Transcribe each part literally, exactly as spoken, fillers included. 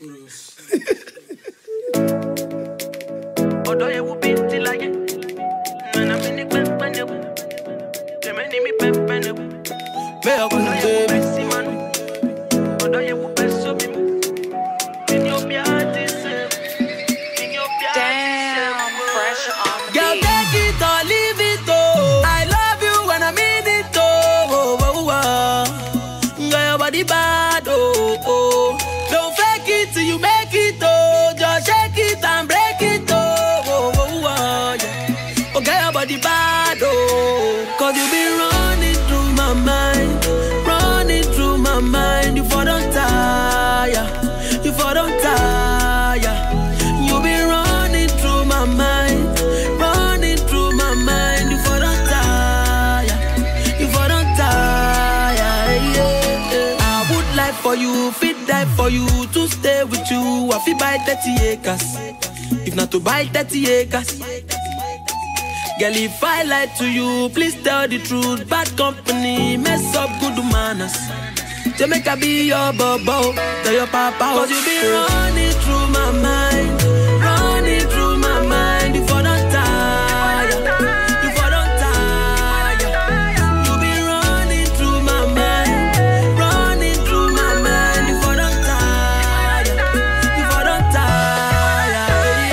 Although you will be till I get, man, I'm in the pep and you, you may need me pep and you. May I go to the man? Although you will be so me, in your beard is in your beard. Damn, fresh on Girl, take it or leave it, oh. I love you when I'm in it, oh. Oh, oh, oh. Girl, your body bad, oh, oh. Don't fake it till you make it, oh. Just shake it and break it, oh. Oh, oh, oh, yeah. Oh, girl, your body bad, oh. Cause you been running through my mind, running through my mind. You for don't tire, you for don't tire. You been running through my mind, running through my mind. You for don't tire, you for don't tire. Yeah. I would like for you, fit die for you, to stay with you. I feel buy thirty acres, if not to buy thirty acres. Girl, if I lie to you, please tell the truth. Bad company, mess up good manners. Jamaica be your bobo, tell your papa. Cause you been running through my mind, running through my mind. You for don't tire, you for don't tire. You been running through my mind, running through my mind. You for don't tire, you for don't tire.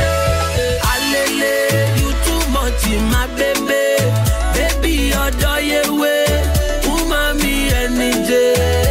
Alele, you too much in my baby. Baby, you're doing way. Umami and J.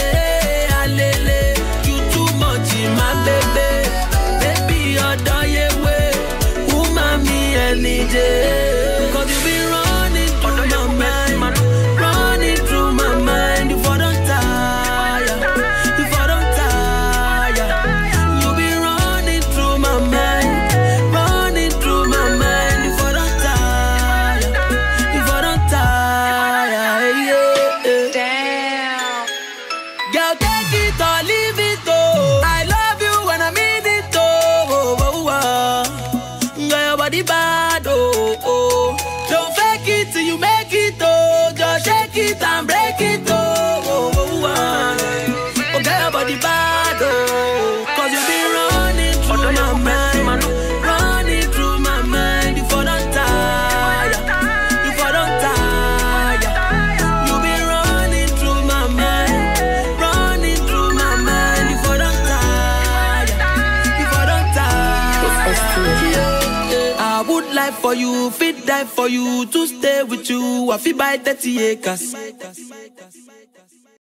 Cause you been running through my mind, running through my mind. You for don't tire, you for don't tire. You been running through my mind, running through my mind. You for don't tire, you for don't tire. Yeah. Damn. Girl, take it or leave it, oh. I love you when I'm in it, oh. Oh, oh, oh. Girl, your body bad, oh, oh. Don't fake it till you make it, oh. Just shake it and break it, oh, oh, oh, oh. Oh, girl, your body bad, oh. Cause you been running through my mind, running through my mind. You for don't tire, you for don't tire. You been running through my mind, running through my mind. You for don't tire, you for don't tire. I would like for you, fit die for you, to stay with you. I feel buy thirty acres.